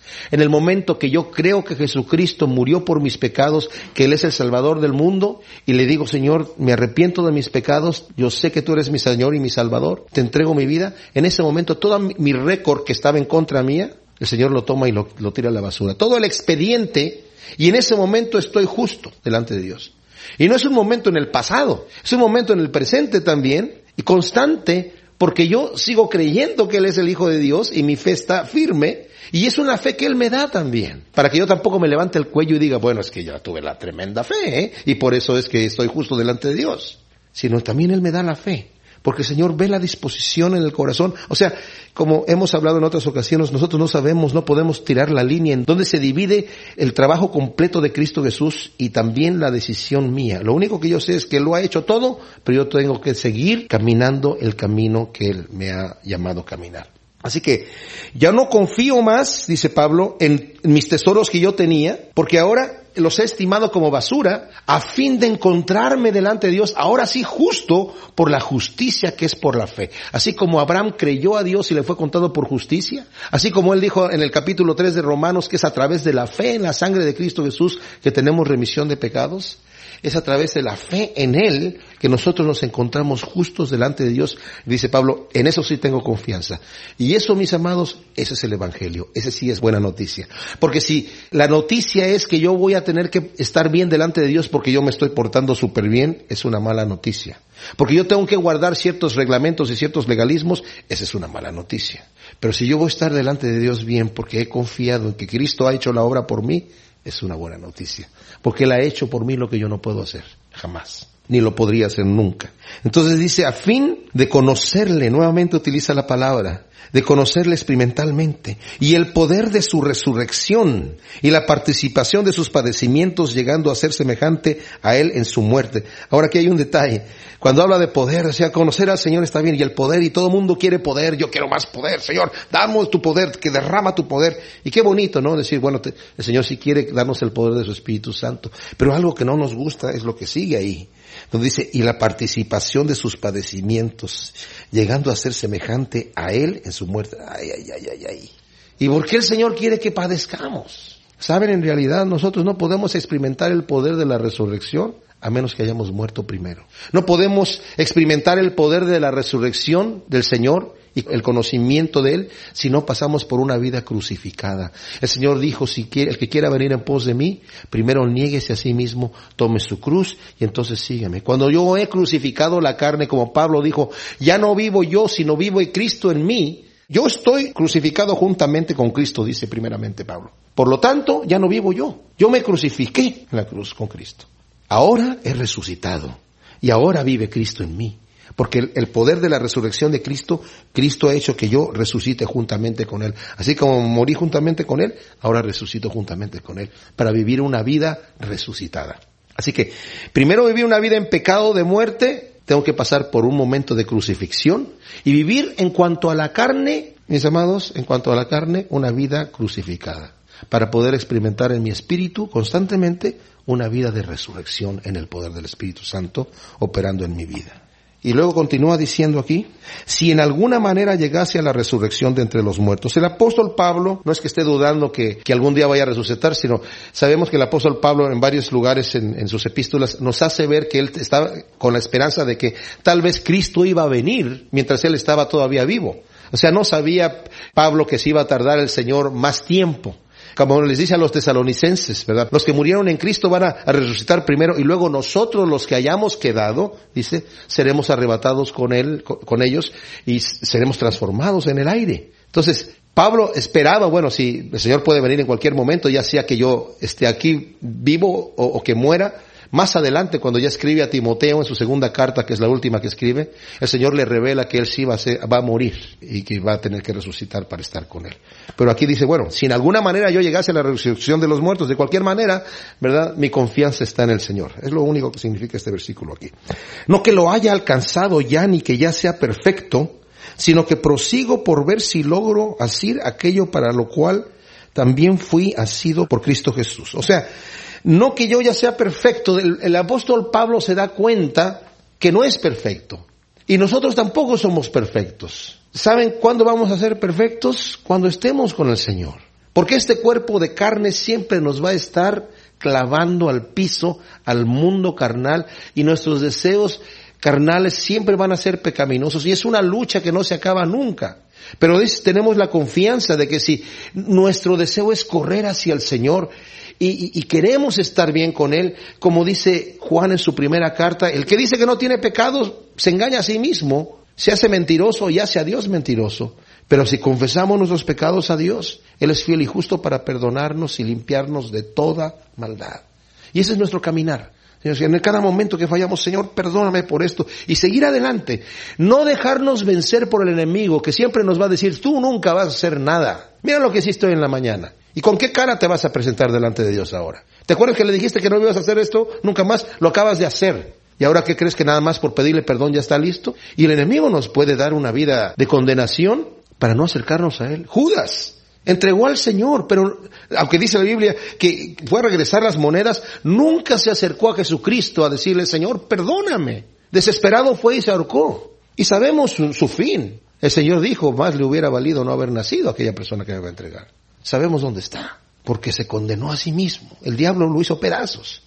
En el momento que yo creo que Jesucristo murió por mis pecados, que Él es el Salvador del mundo, y le digo, Señor, me arrepiento de mis pecados, yo sé que tú eres mi Señor y mi Salvador, te entrego mi vida, en ese momento todo mi récord que estaba en contra mía, el Señor lo toma y lo tira a la basura. Todo el expediente, y en ese momento estoy justo delante de Dios. Y no es un momento en el pasado, es un momento en el presente también, y constante, porque yo sigo creyendo que Él es el Hijo de Dios y mi fe está firme, y es una fe que Él me da también, para que yo tampoco me levante el cuello y diga, bueno, es que yo tuve la tremenda fe, y por eso es que estoy justo delante de Dios, sino también Él me da la fe, porque el Señor ve la disposición en el corazón. O sea, como hemos hablado en otras ocasiones, nosotros no sabemos, no podemos tirar la línea en donde se divide el trabajo completo de Cristo Jesús y también la decisión mía. Lo único que yo sé es que Él lo ha hecho todo, pero yo tengo que seguir caminando el camino que Él me ha llamado a caminar. Así que ya no confío más, dice Pablo, en mis tesoros que yo tenía, porque ahora los he estimado como basura, a fin de encontrarme delante de Dios, ahora sí justo por la justicia que es por la fe. Así como Abraham creyó a Dios y le fue contado por justicia, así como él dijo en el capítulo 3 de Romanos que es a través de la fe en la sangre de Cristo Jesús que tenemos remisión de pecados, es a través de la fe en Él que nosotros nos encontramos justos delante de Dios. Dice Pablo, en eso sí tengo confianza. Y eso, mis amados, ese es el Evangelio. Ese sí es buena noticia. Porque si la noticia es que yo voy a tener que estar bien delante de Dios porque yo me estoy portando súper bien, es una mala noticia. Porque yo tengo que guardar ciertos reglamentos y ciertos legalismos, esa es una mala noticia. Pero si yo voy a estar delante de Dios bien porque he confiado en que Cristo ha hecho la obra por mí, es una buena noticia, porque Él ha hecho por mí lo que yo no puedo hacer, jamás, ni lo podría hacer nunca. Entonces dice, a fin de conocerle, nuevamente utiliza la palabra, de conocerle experimentalmente, y el poder de su resurrección, y la participación de sus padecimientos, llegando a ser semejante a Él en su muerte. Ahora aquí hay un detalle, cuando habla de poder, o sea, conocer al Señor está bien, y el poder, y todo el mundo quiere poder, yo quiero más poder, Señor, damos tu poder, que derrama tu poder, y qué bonito, ¿no? Decir, bueno, el Señor sí quiere darnos el poder de su Espíritu Santo, pero algo que no nos gusta es lo que sigue ahí, donde dice, y la participación de sus padecimientos, llegando a ser semejante a Él en su muerte. Ay, ay, ay, ay, ay. ¿Y por qué el Señor quiere que padezcamos? ¿Saben? En realidad nosotros no podemos experimentar el poder de la resurrección a menos que hayamos muerto primero. No podemos experimentar el poder de la resurrección del Señor y el conocimiento de Él si no pasamos por una vida crucificada. El Señor dijo, si quiere, el que quiera venir en pos de mí, primero niéguese a sí mismo, tome su cruz y entonces sígueme. Cuando yo he crucificado la carne, como Pablo dijo, ya no vivo yo, sino vivo y Cristo en mí, yo estoy crucificado juntamente con Cristo, dice primeramente Pablo. Por lo tanto, ya no vivo yo me crucifiqué en la cruz con Cristo. Ahora he resucitado y ahora vive Cristo en mí. Porque el poder de la resurrección de Cristo, Cristo ha hecho que yo resucite juntamente con Él. Así como morí juntamente con Él, ahora resucito juntamente con Él, para vivir una vida resucitada. Así que, primero vivir una vida en pecado de muerte, tengo que pasar por un momento de crucifixión, y vivir en cuanto a la carne, mis amados, en cuanto a la carne, una vida crucificada, para poder experimentar en mi espíritu constantemente una vida de resurrección en el poder del Espíritu Santo operando en mi vida. Y luego continúa diciendo aquí, si en alguna manera llegase a la resurrección de entre los muertos. El apóstol Pablo no es que esté dudando que algún día vaya a resucitar, sino sabemos que el apóstol Pablo en varios lugares en sus epístolas nos hace ver que él estaba con la esperanza de que tal vez Cristo iba a venir mientras él estaba todavía vivo. O sea, no sabía Pablo que se iba a tardar el Señor más tiempo. Como les dice a los tesalonicenses, ¿verdad? Los que murieron en Cristo van a resucitar primero y luego nosotros los que hayamos quedado, dice, seremos arrebatados con él, con ellos y seremos transformados en el aire. Entonces, Pablo esperaba, bueno, si el Señor puede venir en cualquier momento, ya sea que yo esté aquí vivo o que muera. Más adelante, cuando ya escribe a Timoteo en su segunda carta, que es la última que escribe, el Señor le revela que él sí va a morir y que va a tener que resucitar para estar con él. Pero aquí dice, bueno, si en alguna manera yo llegase a la resurrección de los muertos, de cualquier manera, ¿verdad? Mi confianza está en el Señor. Es lo único que significa este versículo aquí. No que lo haya alcanzado ya ni que ya sea perfecto, sino que prosigo por ver si logro asir aquello para lo cual también fui asido por Cristo Jesús. O sea, no que yo ya sea perfecto, el apóstol Pablo se da cuenta que no es perfecto. Y nosotros tampoco somos perfectos. ¿Saben cuándo vamos a ser perfectos? Cuando estemos con el Señor. Porque este cuerpo de carne siempre nos va a estar clavando al piso, al mundo carnal, y nuestros deseos carnales siempre van a ser pecaminosos, y es una lucha que no se acaba nunca. Pero tenemos la confianza de que si nuestro deseo es correr hacia el Señor y queremos estar bien con Él, como dice Juan en su primera carta, el que dice que no tiene pecados se engaña a sí mismo, se hace mentiroso y hace a Dios mentiroso. Pero si confesamos nuestros pecados a Dios, Él es fiel y justo para perdonarnos y limpiarnos de toda maldad. Y ese es nuestro caminar. En cada momento que fallamos, Señor, perdóname por esto, y seguir adelante. No dejarnos vencer por el enemigo, que siempre nos va a decir, tú nunca vas a hacer nada. Mira lo que hiciste hoy en la mañana. ¿Y con qué cara te vas a presentar delante de Dios ahora? ¿Te acuerdas que le dijiste que no ibas a hacer esto? Nunca más, lo acabas de hacer. ¿Y ahora qué crees, que nada más por pedirle perdón ya está listo? Y el enemigo nos puede dar una vida de condenación para no acercarnos a Él. Judas entregó al Señor, pero aunque dice la Biblia que fue a regresar las monedas, nunca se acercó a Jesucristo a decirle, Señor, perdóname. Desesperado fue y se ahorcó. Y sabemos su fin. El Señor dijo, más le hubiera valido no haber nacido a aquella persona que me va a entregar. Sabemos dónde está, porque se condenó a sí mismo. El diablo lo hizo pedazos.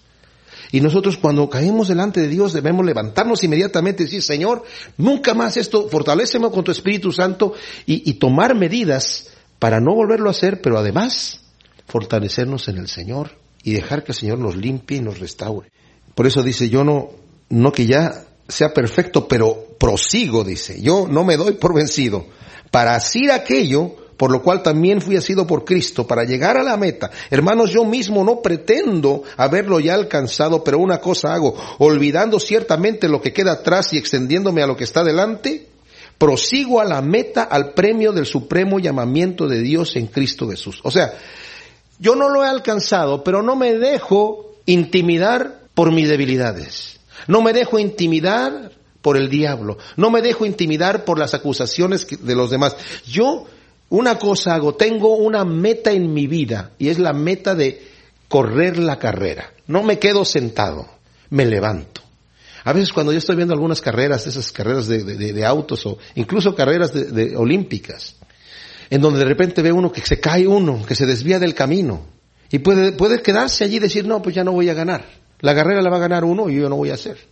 Y nosotros cuando caemos delante de Dios debemos levantarnos inmediatamente y decir, Señor, nunca más esto, fortaléceme con tu Espíritu Santo y tomar medidas para no volverlo a hacer, pero además fortalecernos en el Señor y dejar que el Señor nos limpie y nos restaure. Por eso dice, yo no que ya sea perfecto, pero prosigo, dice, yo no me doy por vencido, para hacer aquello por lo cual también fui asido por Cristo, para llegar a la meta. Hermanos, yo mismo no pretendo haberlo ya alcanzado, pero una cosa hago, olvidando ciertamente lo que queda atrás y extendiéndome a lo que está delante, prosigo a la meta, al premio del supremo llamamiento de Dios en Cristo Jesús. O sea, yo no lo he alcanzado, pero no me dejo intimidar por mis debilidades. No me dejo intimidar por el diablo. No me dejo intimidar por las acusaciones de los demás. Yo una cosa hago, tengo una meta en mi vida, y es la meta de correr la carrera. No me quedo sentado, me levanto. A veces cuando yo estoy viendo algunas carreras, esas carreras de autos o incluso carreras de olímpicas, en donde de repente ve uno que se cae uno, que se desvía del camino, y puede quedarse allí y decir, no, pues ya no voy a ganar. La carrera la va a ganar uno y yo no voy a hacer.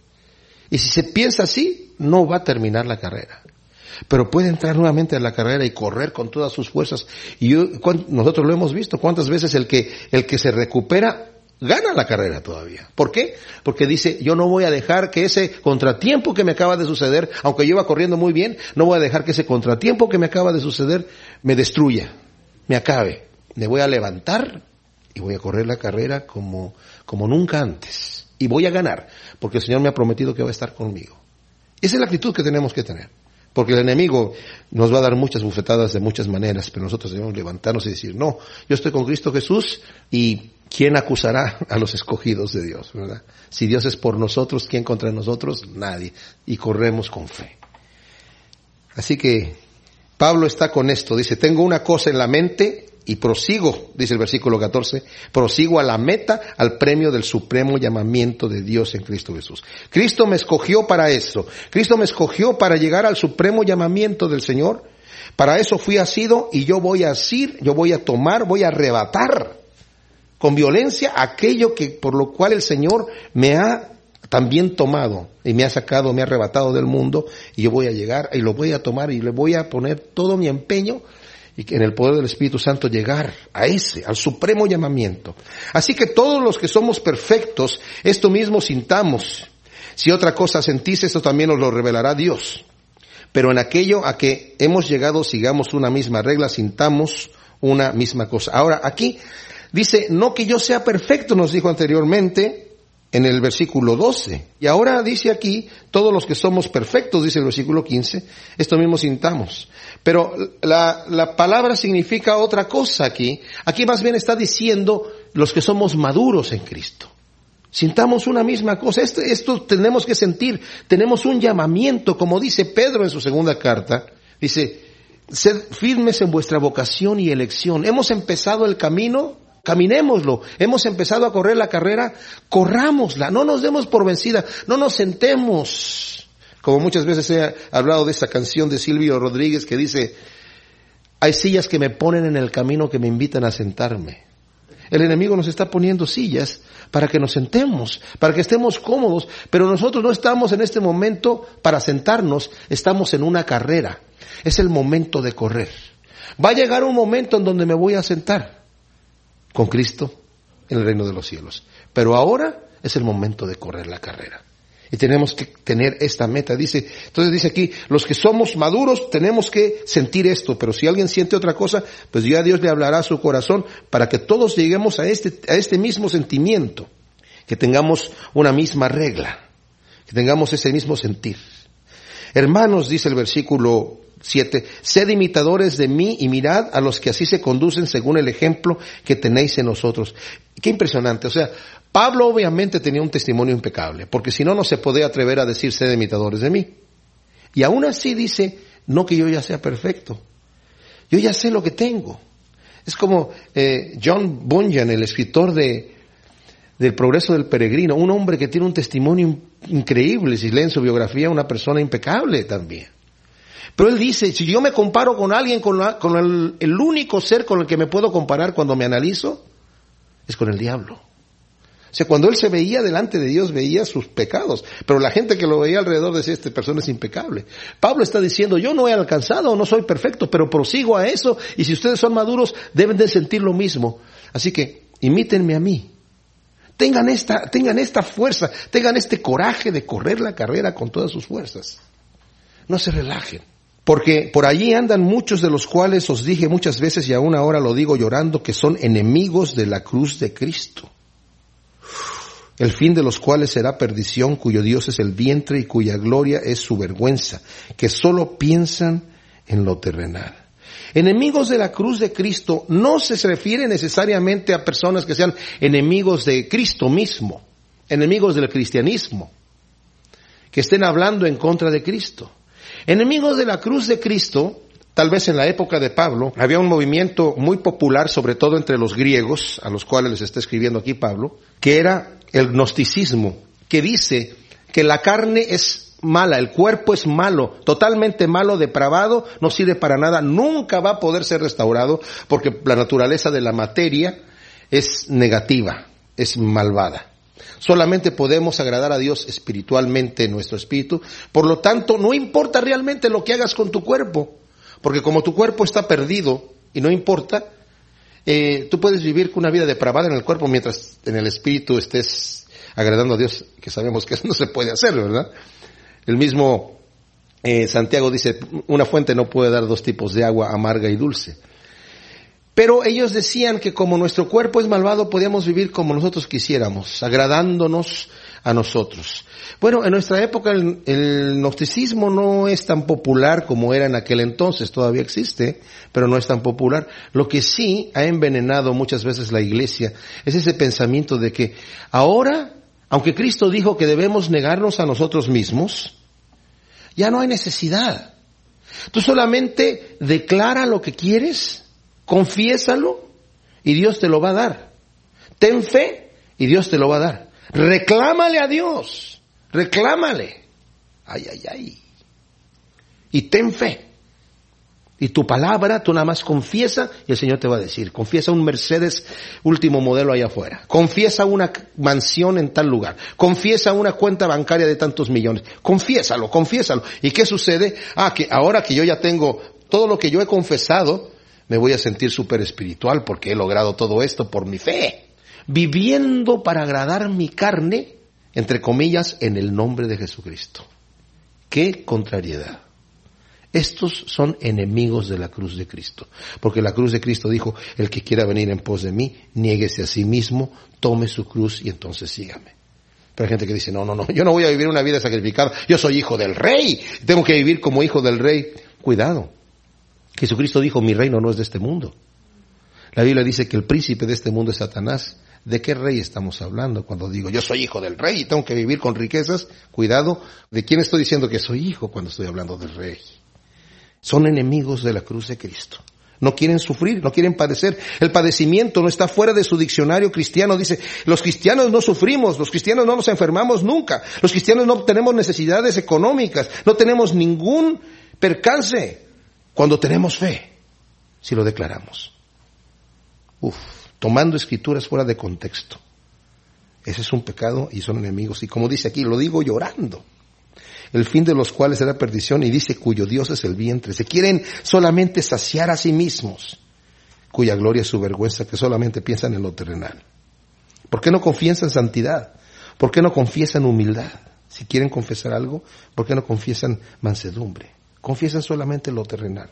Y si se piensa así, no va a terminar la carrera. Pero puede entrar nuevamente a la carrera y correr con todas sus fuerzas. Y nosotros lo hemos visto, cuántas veces el que se recupera gana la carrera todavía. ¿Por qué? Porque dice, yo no voy a dejar que ese contratiempo que me acaba de suceder, aunque yo iba corriendo muy bien, no voy a dejar que ese contratiempo que me acaba de suceder me destruya, me acabe. Me voy a levantar y voy a correr la carrera como nunca antes. Y voy a ganar, porque el Señor me ha prometido que va a estar conmigo. Esa es la actitud que tenemos que tener. Porque el enemigo nos va a dar muchas bufetadas de muchas maneras, pero nosotros debemos levantarnos y decir, no, yo estoy con Cristo Jesús, y ¿quién acusará a los escogidos de Dios, verdad? Si Dios es por nosotros, ¿quién contra nosotros? Nadie. Y corremos con fe. Así que Pablo está con esto, dice, tengo una cosa en la mente y prosigo, dice el versículo 14, prosigo a la meta, al premio del supremo llamamiento de Dios en Cristo Jesús. Cristo me escogió para eso. Cristo me escogió para llegar al supremo llamamiento del Señor. Para eso fui asido, y yo voy a asir, yo voy a tomar, voy a arrebatar con violencia aquello que por lo cual el Señor me ha también tomado y me ha sacado, me ha arrebatado del mundo, y yo voy a llegar y lo voy a tomar y le voy a poner todo mi empeño y que en el poder del Espíritu Santo llegar al supremo llamamiento. Así que todos los que somos perfectos, esto mismo sintamos. Si otra cosa sentís, esto también os lo revelará Dios. Pero en aquello a que hemos llegado, sigamos una misma regla, sintamos una misma cosa. Ahora, aquí dice, no que yo sea perfecto, nos dijo anteriormente en el versículo 12. Y ahora dice aquí, todos los que somos perfectos, dice el versículo 15, esto mismo sintamos. Pero la palabra significa otra cosa aquí. Aquí más bien está diciendo los que somos maduros en Cristo. Sintamos una misma cosa. Esto tenemos que sentir. Tenemos un llamamiento, como dice Pedro en su segunda carta. Dice, sed firmes en vuestra vocación y elección. Hemos empezado el camino, caminémoslo. Hemos empezado a correr la carrera, corrámosla. No nos demos por vencida, no nos sentemos. Como muchas veces he hablado de esta canción de Silvio Rodríguez que dice, Hay sillas que me ponen en el camino que me invitan a sentarme. El enemigo nos está poniendo sillas para que nos sentemos, para que estemos cómodos, pero nosotros no estamos en este momento para sentarnos, estamos en una carrera. Es el momento de correr. Va a llegar un momento en donde me voy a sentar con Cristo en el reino de los cielos. Pero ahora es el momento de correr la carrera. Y tenemos que tener esta meta. Entonces dice aquí, los que somos maduros tenemos que sentir esto, pero si alguien siente otra cosa, pues ya Dios le hablará a su corazón para que todos lleguemos a este mismo sentimiento, que tengamos una misma regla, que tengamos ese mismo sentir. Hermanos, dice el versículo 7, sed imitadores de mí y mirad a los que así se conducen según el ejemplo que tenéis en nosotros. Qué impresionante, o sea, Pablo obviamente tenía un testimonio impecable, porque si no, no se podía atrever a decir sed imitadores de mí. Y aún así dice, no que yo ya sea perfecto, yo ya sé lo que tengo. Es como John Bunyan, el escritor del Progreso del Peregrino, un hombre que tiene un testimonio increíble, si leen su biografía, una persona impecable también. Pero él dice, si yo me comparo con alguien, con el único ser con el que me puedo comparar cuando me analizo, es con el diablo. O sea, cuando él se veía delante de Dios, veía sus pecados. Pero la gente que lo veía alrededor decía, esta persona es impecable. Pablo está diciendo, yo no he alcanzado, no soy perfecto, pero prosigo a eso. Y si ustedes son maduros, deben de sentir lo mismo. Así que, imítenme a mí. Tengan esta fuerza, tengan este coraje de correr la carrera con todas sus fuerzas. No se relajen. Porque por allí andan muchos de los cuales os dije muchas veces y aún ahora lo digo llorando, que son enemigos de la cruz de Cristo. El fin de los cuales será perdición, cuyo Dios es el vientre y cuya gloria es su vergüenza, que solo piensan en lo terrenal. Enemigos de la cruz de Cristo no se refiere necesariamente a personas que sean enemigos de Cristo mismo, enemigos del cristianismo, que estén hablando en contra de Cristo. Enemigos de la cruz de Cristo, tal vez en la época de Pablo, había un movimiento muy popular, sobre todo entre los griegos, a los cuales les está escribiendo aquí Pablo, que era el gnosticismo, que dice que la carne es mala, el cuerpo es malo, totalmente malo, depravado, no sirve para nada, nunca va a poder ser restaurado, porque la naturaleza de la materia es negativa, es malvada. Solamente podemos agradar a Dios espiritualmente en nuestro espíritu. Por lo tanto, no importa realmente lo que hagas con tu cuerpo, porque como tu cuerpo está perdido y no importa, tú puedes vivir con una vida depravada en el cuerpo mientras en el espíritu estés agradando a Dios, que sabemos que eso no se puede hacer, ¿verdad? El mismo Santiago dice, una fuente no puede dar dos tipos de agua, amarga y dulce. Pero ellos decían que como nuestro cuerpo es malvado, podíamos vivir como nosotros quisiéramos, agradándonos a nosotros. Bueno, en nuestra época el gnosticismo no es tan popular como era en aquel entonces, todavía existe, pero no es tan popular. Lo que sí ha envenenado muchas veces la iglesia es ese pensamiento de que ahora, aunque Cristo dijo que debemos negarnos a nosotros mismos, ya no hay necesidad. Tú solamente declara lo que quieres, confiésalo y Dios te lo va a dar. Ten fe y Dios te lo va a dar. Reclámale a Dios, reclámale. Ay, ay, ay. Y ten fe. Y tu palabra, tú nada más confiesa y el Señor te va a decir, confiesa un Mercedes último modelo allá afuera, confiesa una mansión en tal lugar, confiesa una cuenta bancaria de tantos millones, confiésalo. ¿Y qué sucede? Que ahora que yo ya tengo todo lo que yo he confesado, me voy a sentir súper espiritual porque he logrado todo esto por mi fe. Viviendo para agradar mi carne, entre comillas, en el nombre de Jesucristo. ¡Qué contrariedad! Estos son enemigos de la cruz de Cristo. Porque la cruz de Cristo dijo, el que quiera venir en pos de mí, niéguese a sí mismo, tome su cruz y entonces sígame. Pero hay gente que dice, no, yo no voy a vivir una vida sacrificada. Yo soy hijo del rey. Tengo que vivir como hijo del rey. Cuidado. Jesucristo dijo, mi reino no es de este mundo. La Biblia dice que el príncipe de este mundo es Satanás. ¿De qué rey estamos hablando cuando digo, yo soy hijo del rey y tengo que vivir con riquezas? Cuidado, ¿de quién estoy diciendo que soy hijo cuando estoy hablando del rey? Son enemigos de la cruz de Cristo. No quieren sufrir, no quieren padecer. El padecimiento no está fuera de su diccionario cristiano. Dice, los cristianos no sufrimos, los cristianos no nos enfermamos nunca. Los cristianos no tenemos necesidades económicas, no tenemos ningún percance cuando tenemos fe. si lo declaramos. Tomando escrituras fuera de contexto. Ese es un pecado y son enemigos. Y como dice aquí, lo digo llorando. El fin de los cuales será perdición, y dice cuyo Dios es el vientre. Se quieren solamente saciar a sí mismos, cuya gloria es su vergüenza, que solamente piensan en lo terrenal. ¿Por qué no confiesan en santidad? ¿Por qué no confiesan humildad? Si quieren confesar algo, ¿por qué no confiesan mansedumbre? Confiesan solamente lo terrenal.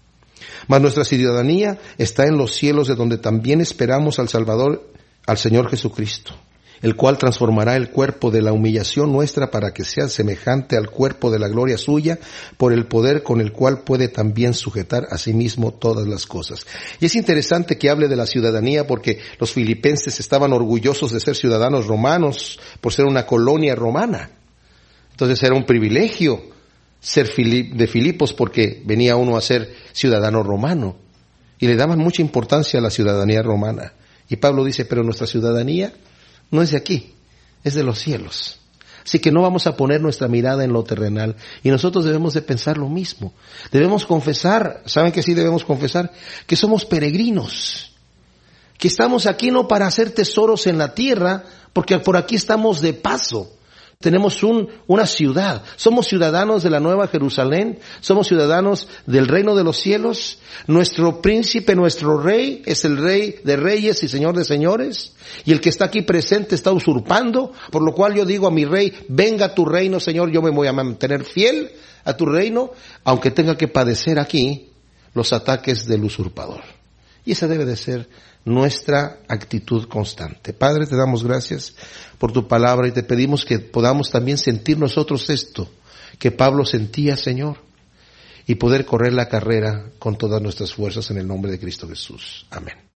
Mas nuestra ciudadanía está en los cielos, de donde también esperamos al Salvador, al Señor Jesucristo, el cual transformará el cuerpo de la humillación nuestra para que sea semejante al cuerpo de la gloria suya, por el poder con el cual puede también sujetar a sí mismo todas las cosas. Y es interesante que hable de la ciudadanía, porque los filipenses estaban orgullosos de ser ciudadanos romanos, por ser una colonia romana. Entonces era un privilegio ser de Filipos, porque venía uno a ser ciudadano romano. Y le daban mucha importancia a la ciudadanía romana. Y Pablo dice, pero nuestra ciudadanía no es de aquí, es de los cielos. Así que no vamos a poner nuestra mirada en lo terrenal. Y nosotros debemos de pensar lo mismo. Debemos confesar, ¿saben que sí debemos confesar? Que somos peregrinos. Que estamos aquí no para hacer tesoros en la tierra, porque por aquí estamos de paso. Tenemos una ciudad. Somos ciudadanos de la Nueva Jerusalén. Somos ciudadanos del reino de los cielos. Nuestro príncipe, nuestro rey, es el rey de reyes y señor de señores. Y el que está aquí presente está usurpando. Por lo cual yo digo a mi rey, venga tu reino, Señor. Yo me voy a mantener fiel a tu reino, aunque tenga que padecer aquí los ataques del usurpador. Y esa debe de ser nuestra actitud constante. Padre, te damos gracias por tu palabra y te pedimos que podamos también sentir nosotros esto que Pablo sentía, Señor, y poder correr la carrera con todas nuestras fuerzas en el nombre de Cristo Jesús. Amén.